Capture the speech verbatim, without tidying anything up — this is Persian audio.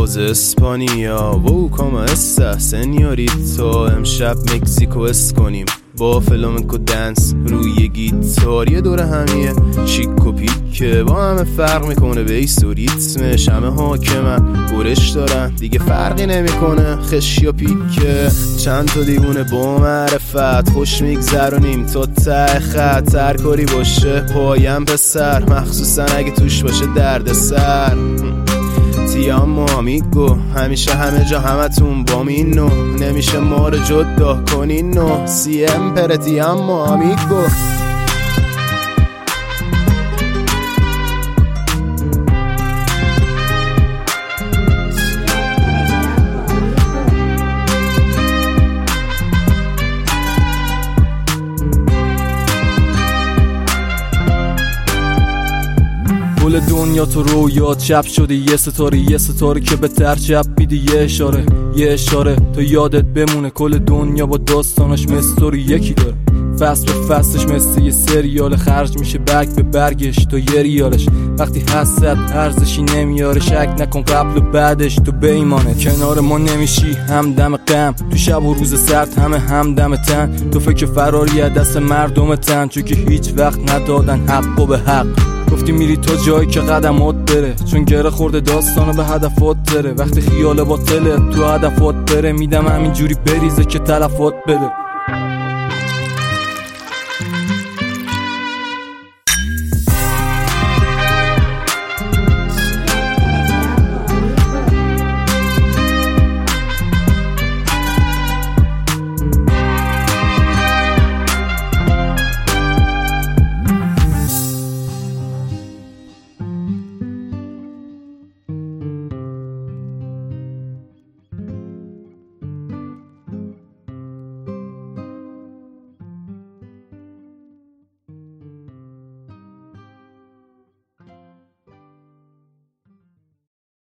پوز اسپانیا و کاما استا سنیوریتو، امشب مکزیکو اس کنیم با فلامنکو دنس روی گیتار، یه دور همیه شیک و پیکه با همه فرق میکنه بیس و ریتمش، همه حاکمن برش دارن دیگه فرقی نمیکنه خش یا پیکه، چند تا دیوونه با معرفت خوش میگذرونیم تا ته خط، هر کاری باشه پایم به سر مخصوصا اگه توش باشه درد سر. تیامو آمیگو همیشه همه جا همتون با مینو، نمیشه ما رو جدا کنینو، سی امپر تیامو آمیگو. کل دنیا تو رویات چپ شده، یه ستاره یه ستاره که به تر چپ میدی، یه اشاره یه اشاره تو یادت بمونه، کل دنیا با داستانش مستوری یکی داره، فصل به فصلش مثل یه سریال خرج میشه برگ به برگش تو یه ریالش، وقتی حست ارزشی نمیاره شک نکن قبل و بعدش تو بیمانه، کنار ما نمیشی همدم غم تو شب و روز سرد همه همدم تن، تو فکر فراری از دست مردم تن چون که هیچ وقت ندادن حق و به حق، گفتی میری تا جایی که قدمات بره چون گره خورده داستانو به هدفات داره، وقتی خیال باطله تو هدفات بره میدم همینجوری بریزه که تلفات بده.